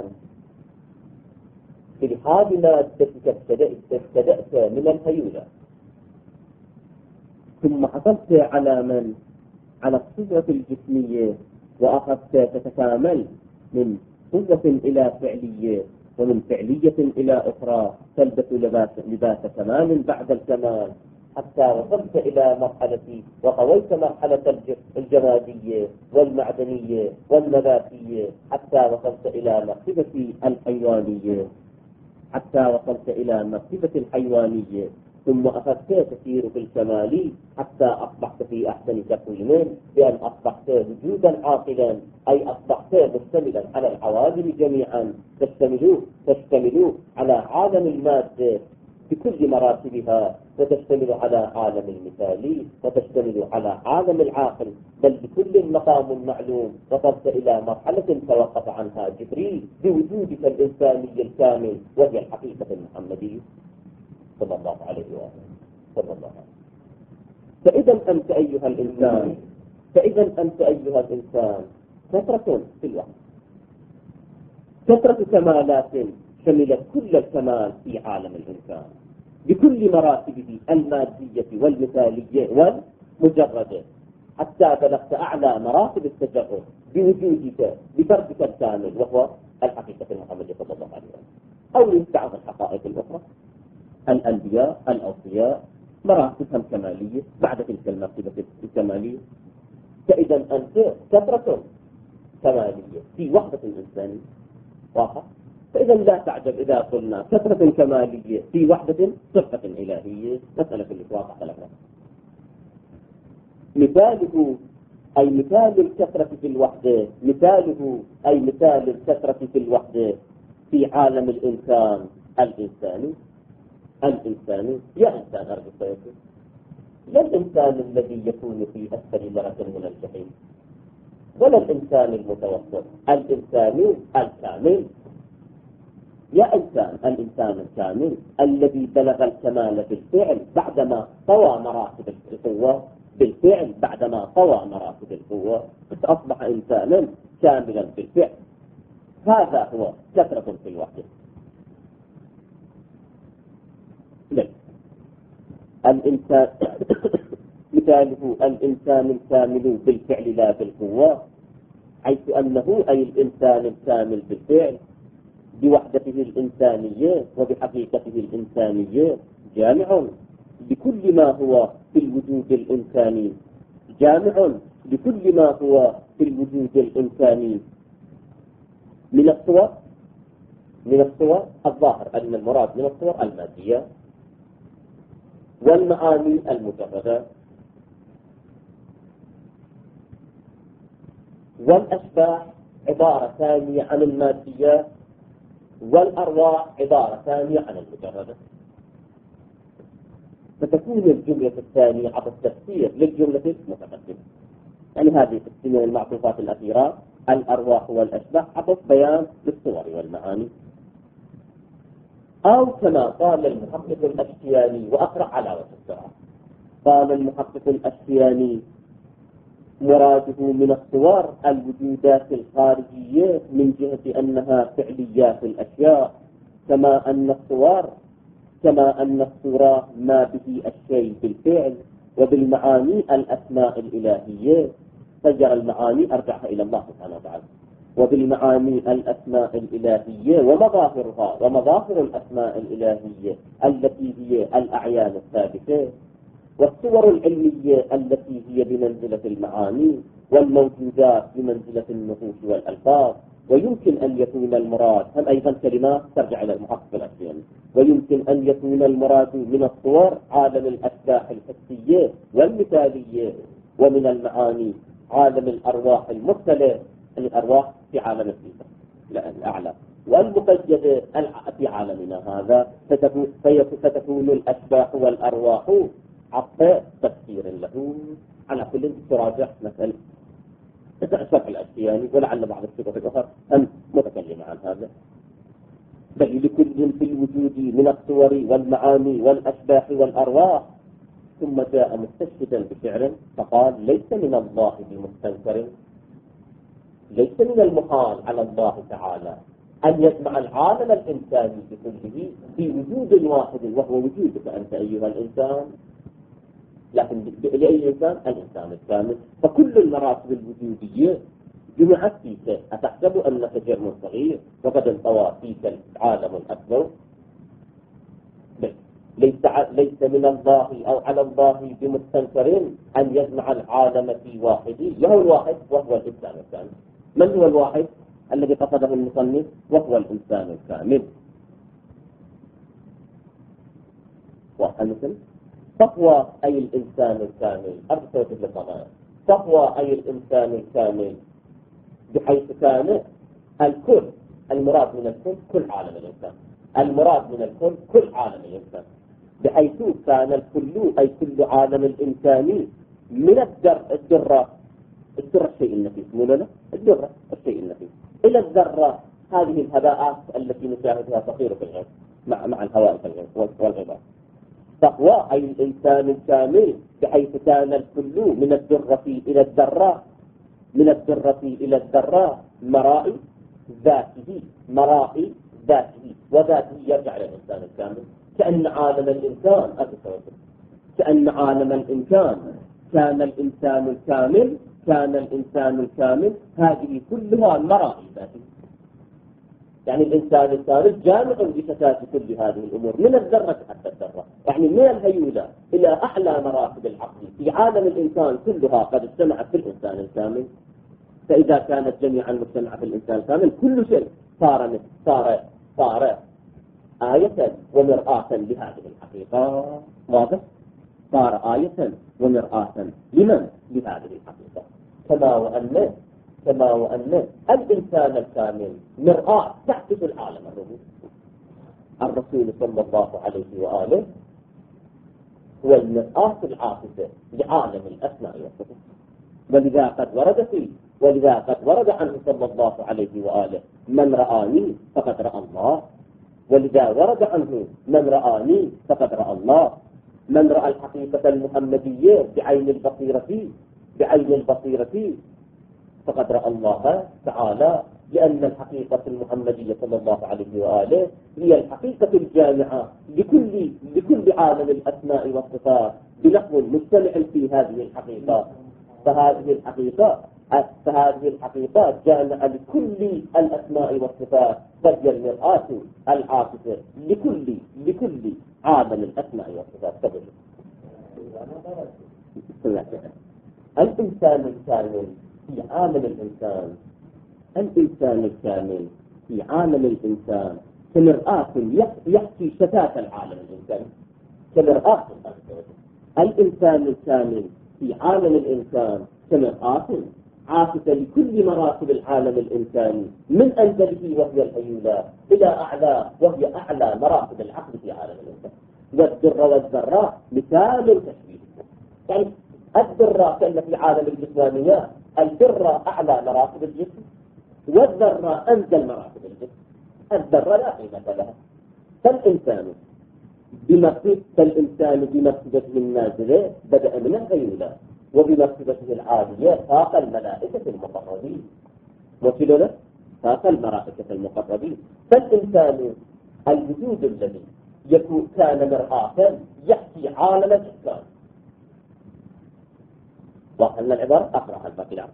في حال مادتك ابتدأت من الهيولة، ثم حصلت على من على الصورة الجسمية وأخذت تتكامل من قوة إلى فعلية ومن فعلية إلى أخرى تلبس لباس, لباس كمال بعد الكمال حتى وصلت إلى مرحلة وقويت مرحلة الجمادية والمعدنية والنباتية حتى وصلت إلى مرحلة الحيوانية. حتى وصلت إلى مرتبة الحيوانية، ثم أخذت تسير في الكمال حتى أصبحت في أحسن تقويم، بأن أصبحت وجودا عاقلا، أي أصبحت مشتملا على العوالم جميعا، تشتمل تشتمل على عالم المادة بكل مراتبها، وتشتمل على عالم المثالي، وتشتمل على عالم العاقل، بل بكل مقام معلوم. وصلت إلى مرحلة توقف عنها جبريل بوجودك الإنساني الكامل، وهي الحقيقة المحمدية صلى الله عليه وآله صلى الله عليه. فإذا أنت أيها الإنسان فإذا أنت أيها الإنسان كثرة في الوقت، كثرة كمالات شملت كل الكمال في عالم الإنسان بكل مراتبه المادية والمثالية والمجردة، حتى بلغت أعلى مراتب التجرد بوجودك بفردك الكامل، وهو الحقيقة المحمدية صلى الله عليه وسلم. أو لبعض الحقائق الأخرى، الأنبياء الأوصياء مراتبهم كمالية بعد تلك المرتبة الكمالية. فإذا أنت كثرة كمالية في وحدة الإنسان واضح. فإذا لا تعجب إذا قلنا كثرة كمالية في وحدة صفة إلهية، مسألة اللي واضحة لنا. مثاله أي مثال الكثرة في الوحدة، مثاله أي مثال الكثرة في الوحدة في عالم الإنسان الإنساني. الإنسان يا إنسان أرجو سيكون لا الإنسان الذي يكون في أسفل درجة من الجحيم، ولا الإنسان المتوسط، الإنسان الكامل. يا إنسان الإنسان الكامل الذي بلغ الكمال بالفعل بعدما طوى مراتب القوة، بالفعل بعدما طوى مراتب القوة أصبح إنسانا كاملا بالفعل. هذا هو كثرة في الوحدة. ليه؟ الإنسان مثاله الإنسان الكامل بالفعل لا بالقوة، حيث أنه أي الإنسان الكامل بالفعل بوحدته الإنسانية وبحقيقته الإنسانية جامع لكل ما هو في الوجود الإنساني، جامع لكل ما هو في الوجود الإنساني من الصور من الصور الظاهر أن المراد من الصور المادية والمعاني المجردة والأشباح عبارة ثانية عن المادية، والأرواح عبارة ثانية عن المجردة. فتكون الجملة الثانية عطف تفسير للجملة المتقدمة. يعني هذه تقسيم المعطوفات الأخيرة الأرواح والأشباح عطف بيان للصور والمعاني. أو كما قال المحقق الأشتياني، وأقرأ على وجه السرعة، قال المحقق الأشتياني مراده من الصور الوجودات الخارجية من جهة أنها فعليات الأشياء، كما أن الصور كما أن الصورة ما به الشيء بالفعل، وبالمعاني الأسماء الإلهية. فجر المعاني أرجعها إلى الله سبحانه وتعالى، وبالمعاني الأسماء الإلهية ومظاهرها ومظاهر الأسماء الإلهية التي هي الأعيان الثابتة، والصور العلمية التي هي بمنزلة المعاني، والموجودات بمنزلة النفوس والألفاظ. ويمكن أن يكون المراد هم أيضا كلمات ترجع إلى المحقق الأشياني، ويمكن أن يكون المراد من الصور عالم الأشباح الحسية والمثالية، ومن المعاني عالم الأرواح المختلف، الأرواح في عالم الأعلى والمقيدة في عالمنا هذا. فتكون الأشباح والأرواح عطاء تفسير له. على كل تراجع مسألة شرح الأشياني، ولعل بعض الشبه الأخرى أن متكلم عن هذا. بل لكل في الوجود من الصور والمعاني والأشباح والأرواح. ثم جاء مستشهدا بشعر فقال: ليس من الله بمستنكر، ليس من المحال على الله تعالى أن يجمع العالم الإنساني بكله في وجود واحد، وهو وجودك أنت أيها الإنسان. لكن لأي إنسان؟ الإنسان الكامل. فكل المراتب الوجودية جمعت فيك. أتحسب أنك جرم صغير وقد انطوى فيك العالم الأكبر؟ ليس ليس من الله أو على الله بمستنكر أن يجمع العالم في واحد، وهو الواحد وهو الإنسان الكامل. من هو الواحد الذي قصده المصنف؟ وهو الإنسان الكامل. واحد مثل صفوة أي الإنسان الكامل، أرجو توجد للضمان. صفوة أي الإنسان الكامل بحيث كان الكل، المراد من الكل كل عالم الإنسان، المراد من الكل كل عالم الإنسان، بحيث كان الكل أي كل عالم الإنساني من الدر الدرة الدرة الشيء النفيس، مو لا الدرة الشيء النفيس إلى الذرة، هذه الهباءات التي نشاهدها تطير في الغيب مع مع الهواء في الغيب والغبار. صفوة أي الإنسان الكامل بحيث كان الكل من الذرة إلى الذرة، من الذرة إلى الذرة مرائي ذاته، مرائي ذاته، وذاته يرجع إلى الإنسان الكامل. كأن عالم الإنسان كأن عالم الإنسان كان الإنسان الكامل، كان الإنسان الكامل هذه كلها مرائي ذاته، يعني الإنسان الكامل جامع بشتات كل هذه الأمور من الذرة حتى الذرة، يعني من الهيولة إلى أعلى مراتب العقل في عالم الإنسان كلها قد اجتمعت في الإنسان الكامل. فإذا كانت جميعا مجتمعة في الإنسان الكامل كل شيء صار صار صار آية ومرآة لهذه الحقيقة. واضح؟ صار آية ومرآة لمن؟ لهذه الحقيقة. كما وأن كما وأن الإنسان الكامل مرآة تعكس العالم الروحي. الرسول صلى الله عليه وآله هو المرآة العاكسة لعالم الأسماء والصفات، ولذا قد ورد فيه ولذا قد ورد عنه صلى الله عليه وآله من رآني فقد رأى الله، ولذا ورد عنه من رآني فقد رأى الله. من رأى الحقيقة المحمدية بعين البصيرة بعين البصيرة فقد رأى الله تعالى، لأن الحقيقة المحمدية صلى الله عليه وآله هي الحقيقة الجامعة لكل لكل عالم الأسماء والصفات بلحظ مجتمع في هذه الحقيقة. فهذه الحقيقة فهذه الحقيقة جامعة لكل الأسماء والصفات، فهي المرآة العاكسة لكل لكل عالم الأسماء والصفات. الإنسان الكامل في عالم الإنسان الإنسان الكامل في عالم الإنسان كمرآة يحكي شتات العالم الإنساني، كمرآة الإنسان الكامل في عالم الإنسان كمرآة عاكسة لكل مراتب العالم الإنساني من أنزله وهي الهيولة إلى أعلى وهي أعلى مراتب العقل في عالم الإنسان. والذرة والذرات مثال التشبيه، يعني الذرة كأن في عالم الجسمانية الذرة أعلى مراتب الجسم والذرة أنزل مراتب الجسم. الذرة لا قيمة لها. فالإنسان بمرتبة فالإنسان بمرتبته النازلة بدأ من الهيولة، وبمرتبته العالية فاق الملائكة المقربين، وكذلك فاق الملائكة المقربين. فالإنسان الوجود الذي يكون كان مرآة يحكي عالم الإسلام. وأن العبارة أقرأ الباقي.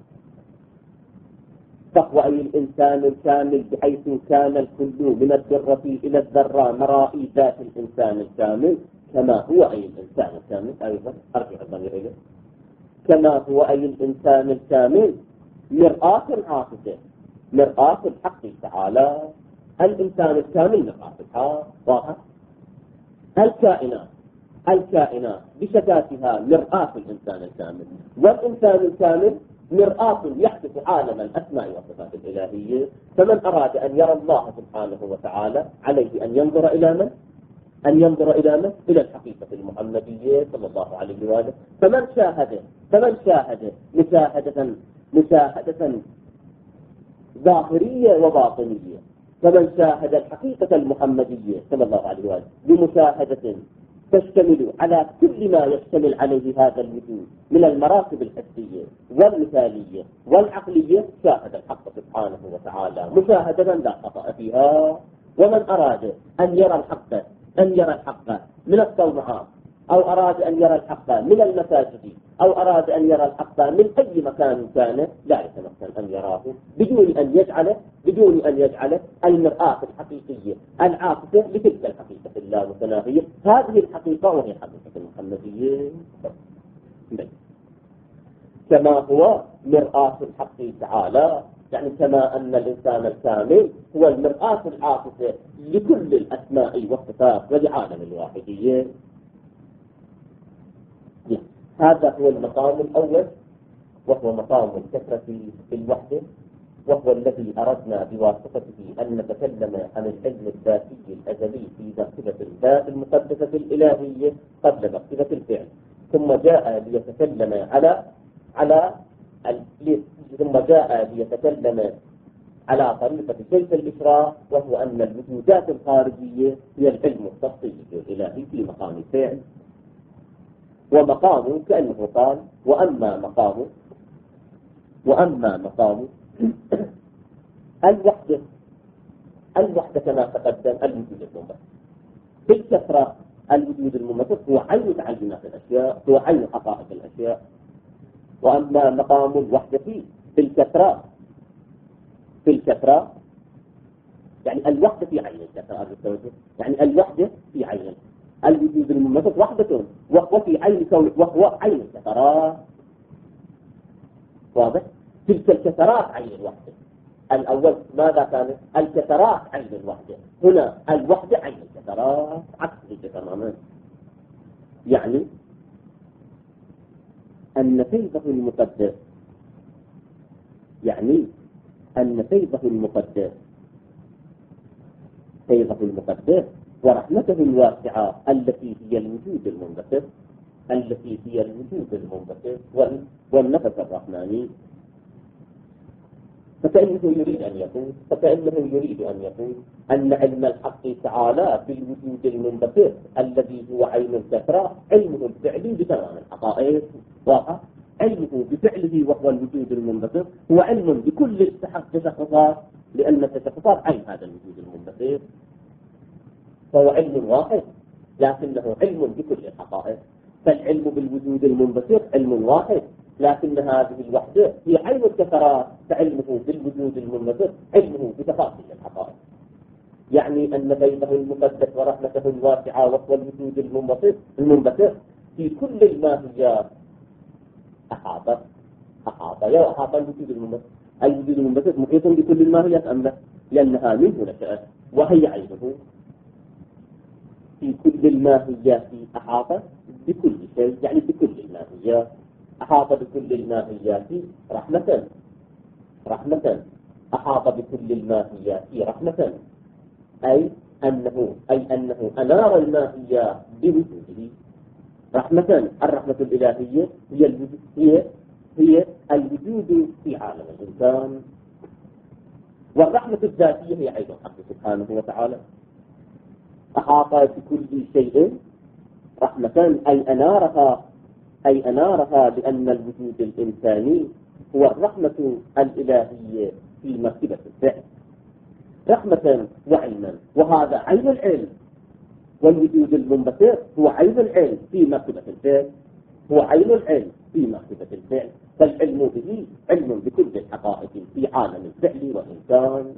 فهو أي الإنسان الكامل بحيث كان الكل من الذرة إلى الذرة مرائي ذات الإنسان الكامل، كما هو أي الإنسان الكامل. أيضا أرجع الضمير إليه. كما هو أي الإنسان الكامل مرآة عاكسة، مرآة الحق تعالى. الإنسان الكامل مرآة الحق. واضح؟ الكائنات الكائنات بشتاتها مرآة الإنسان الكامل، والإنسان الكامل مرآة يحدث عالم الأسماء والصفات الإلهية. فمن أراد أن يرى الله سبحانه وتعالى عليه أن ينظر إلى من؟ أن ينظر إلى من؟ إلى الحقيقة المحمدية صلى الله عليه وآله. فمن شاهد فمن شاهد مشاهدة مشاهدة ظاهرية وباطنية، فمن شاهد الحقيقة المحمدية صلى الله عليه وآله بمشاهدة تشتمل على كل ما يشتمل عليه هذا الوجود من المراتب الحسية والمثالية والعقلية، شاهد الحق سبحانه وتعالى مشاهدة لا خطأ فيها. ومن أراد أن يرى الحق أن يرى الحق من الصومعات، أو أراد أن يرى الحق من المساجد، أو أراد أن يرى الحق من أي مكان كان، لا يتمكن أن يراه بدون أن يجعله بدون أن يجعله المرآة الحقيقية العاكسة لتلك الحقيقة اللامتناهية. هذه الحقيقة وهي الحقيقة المحمدية. كما هو مرآة الحق تعالى يعني كما أن الإنسان الكامل هو المرآة العاطفة لكل الأسماء والصفات ولعالم الواحدية. هذا هو المقام الأول، وهو مقام الكثرة في الوحدة، وهو الذي أردنا بواسطته أن نتكلم عن العلم الذاتي الأزلي في مرتبة الذات المقدسة الإلهية قبل مرتبة الفعل، ثم جاء ليتكلم على على ثم جاء ليتكلم على طريقة كيف الإشراق، وهو أن الوجودات الخارجية هي العلم التفصيلي الإلهي في مقام الفعل. ومقامه كأنه قال وأما مقامه وأما مقامه الوحدة الوحدة كما تقدم الوجود المنبثق بالكثرة. الوجود المنبثق هو عين تعينات الأشياء، هو عين حقائق الأشياء. وأما مقام الوحدة في الكثرة في الكثرة يعني الوحدة في عين الكثرة، يعني الوحدة في عين الوجود المنبثق وحدة، وهو في عين كون وهو عين الكثرات. واضح؟ تلك الكثرات عين الوحدة. الأول ماذا كانت؟ الكثرات عين الوحدة، هنا الوحدة عين الكثرات، عكس ذلك تماما. يعني أن فيضه المقدس يعني أن فيضه المقدس فيضه المقدس ورحمته الواسعة التي هي الوجود المنبثق التي هي الوجود المنبثق والنفس الرحماني، فكأنه يريد أن يقول فكأنه يريد أن يقول أن علم الحق تعالى في الوجود المنبثق الذي هو عين الكثرة علمه الفعلي بتمام الحقائق. واضح؟ علمه بفعله وهو الوجود المنبثق هو علم بكل التشخصات، لأن التشخصات عين هذا الوجود المنبثق، فهو علم واحد لكنه علم بكل الحقائق. فالعلم بالوجود المنبثق علم واحد، لكن هذه الوحدة هي عين الكثرات، فعلمه بالوجود المنبثق علمه بتفاصيل الحقائق. يعني أن فيضه المقدس ورحمته الواسعة وهو الوجود المنبثق المنبثق في كل الماهيات أحاط أحاط يا أحاط الوجود المنبثق. الوجود المنبثق محيط بكل الماهيات أم لا؟ لأنها منه نشأت وهي عينه في كل الماهيات. أحاط بكل شيء يعني بكل الماهيات، أحاط بكل الماهيات رحمة رحمة أحاط بكل الماهيات رحمة، أي أنه أي أنه أنار الماهيات بوجوده رحمة. الرحمة الإلهية هي الوجود هي هي الوجود في عالم الإنسان، والرحمة الذاتية هي أيضا الحق سبحانه وتعالى. أحاط بكل شيء رحمة أي أنارها أي أنارها لأن الوجود الإنساني هو الرحمة الإلهية في مرتبة الفعل، رحمة وعلما، وهذا عين العلم. والوجود المنبثق هو عين العلم في مرتبة الفعل، هو عين العلم في مرتبة الفعل. فالعلم به علم بكل الحقائق في عالم الفعل والإنسان.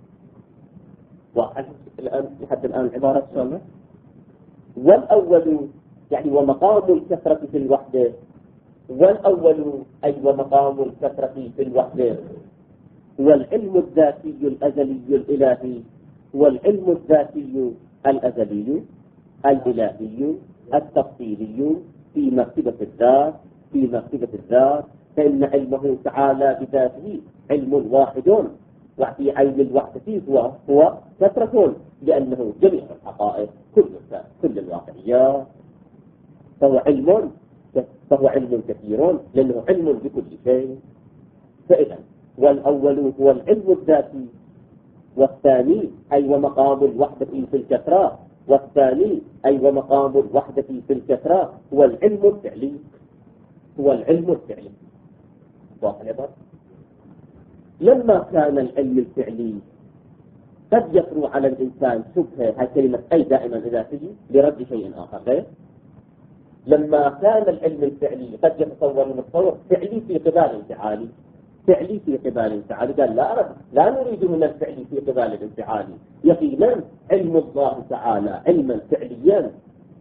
والآن لحد الآن عبارة سامة. والأول يعني ومقام الكثرة في الوحدة والأول أي ومقام الكثرة في الوحدة هو العلم الذاتي الأزلي الإلهي، والعلم الذاتي الأزلي الإلهي التفصيلي في مرتبة الذات في مرتبة الذات فإن علمه تعالى بذاته علم واحد، وفي عين الوحدة هو هو كثرة، لأنه جميع الحقائق كل كل الواقعيات، فهو علم فهو علم كثير لأنه علم بكل شيء. فإذا والأول هو العلم الذاتي، والثاني أي ومقام الوحدة في الكثرة، والثاني أي ومقام الوحدة في الكثرة هو العلم الفعلي هو العلم الفعلي. واضح؟ لما كان العلم الفعلي قد يطرو على الإنسان شبهة، هاي كلمة أي دائما إذا تجي لرد شيء آخر غير. لما كان العلم الفعلي قد يتصور المتصور فعلي في قبال انفعالي فعلي في قبال انفعالي قال لا أرد لا نريد من الفعل في قبال الانفعالي. يقينا علم الله تعالى علما فعليا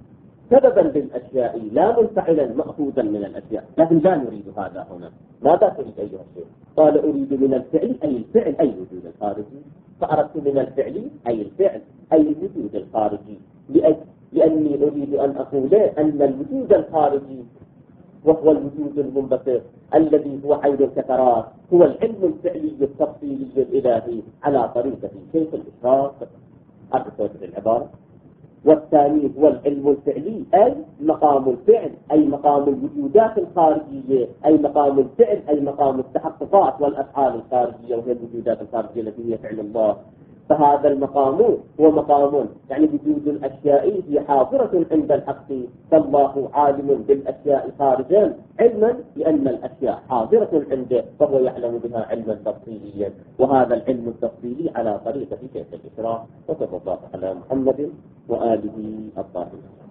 سببا للأشياء لا منفعلا مأخوذا من الأشياء، لكن لا نريد هذا هنا. ماذا تريد أيها الشيخ؟ قال أريد من الفعل أي الفعل أي الوجود الخارجي، فأردت من الفعل أي الفعل أي الوجود الخارجي، لأني أريد أن أقول أن الوجود الخارجي وهو الوجود المنبثق الذي هو عين الكثرات هو العلم الفعلي التفصيلي الإلهي على طريقة شيخ الإشراق. هذا توجه العبارة. والثاني هو العلم الفعلي أي مقام الفعل أي مقام الوجودات الخارجية أي مقام الفعل أي مقام التحققات والأفعال الخارجية وهي الوجودات الخارجية التي هي فعل الله. فهذا المقام هو مقام يعني وجود الأشياء هي حاضرة عند الحق، فالله عالم بالأشياء خارجا علما لأن الأشياء حاضرة عنده فهو يعلم بها علما تفصيليا، وهذا العلم التفصيلي على طريقة كيف الإشراق. وصلى الله على محمد وآله الطاهرين.